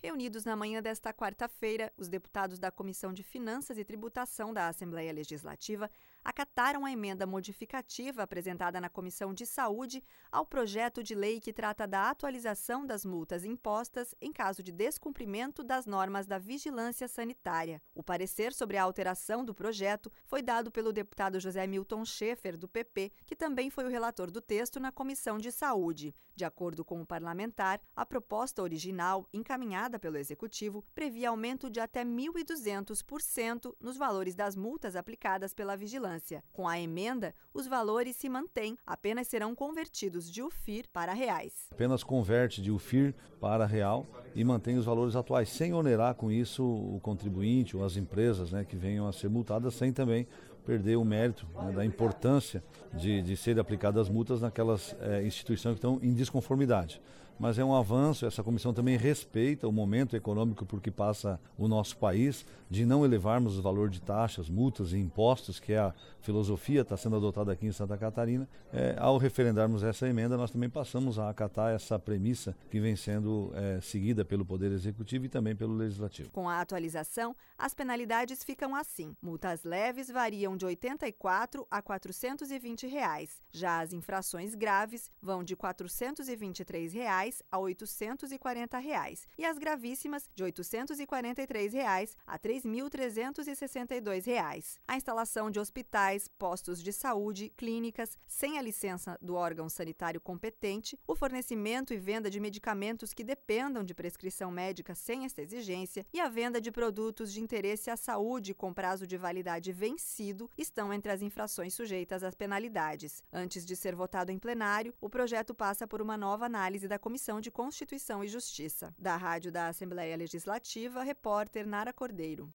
Reunidos na manhã desta quarta-feira, os deputados da Comissão de Finanças e Tributação da Assembleia Legislativa acataram a emenda modificativa apresentada na Comissão de Saúde ao projeto de lei que trata da atualização das multas impostas em caso de descumprimento das normas da vigilância sanitária. O parecer sobre a alteração do projeto foi dado pelo deputado José Milton Schaeffer, do PP, que também foi o relator do texto na Comissão de Saúde. De acordo com o parlamentar, a proposta original, encaminhada pelo Executivo, previa aumento de até 1.200% nos valores das multas aplicadas pela vigilância. Com a emenda, os valores se mantêm, apenas serão convertidos de UFIR para reais. Apenas converte de UFIR para real e mantém os valores atuais, sem onerar com isso o contribuinte ou as empresas, que venham a ser multadas, sem também perder o mérito da importância de serem aplicadas as multas naquelas instituições que estão em desconformidade. Mas é um avanço, essa comissão também respeita o momento econômico por que passa o nosso país, de não elevarmos o valor de taxas, multas e impostos, que é a filosofia está sendo adotada aqui em Santa Catarina. Ao referendarmos essa emenda, nós também passamos a acatar essa premissa que vem sendo seguida pelo Poder Executivo e também pelo Legislativo. Com a atualização, as penalidades ficam assim. Multas leves variam de R$ 84 a R$ 420. Já as infrações graves vão de R$ 423 a R$ 840 e as gravíssimas de R$ 843 a R$ 3.362. A instalação de hospitais, postos de saúde, clínicas, sem a licença do órgão sanitário competente, o fornecimento e venda de medicamentos que dependam de prescrição médica sem esta exigência e a venda de produtos de interesse à saúde com prazo de validade vencido estão entre as infrações sujeitas às penalidades. Antes de ser votado em plenário, o projeto passa por uma nova análise da Comissão de Constituição e Justiça. Da Rádio da Assembleia Legislativa, repórter Nara Cordeiro.